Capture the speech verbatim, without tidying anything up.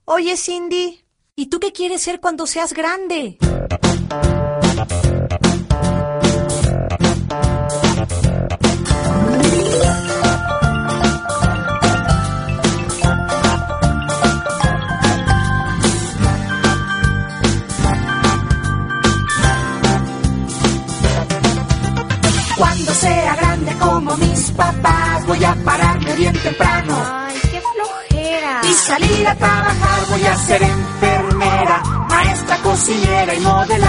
Oye, Cindy, ¿y tú qué quieres ser cuando seas grande? Cuando sea grande como mis papás, voy a pararme bien temprano. Ay, qué flojera. Y salir a trabajar, voy a ser enfermera, maestra, cocinera y modelar.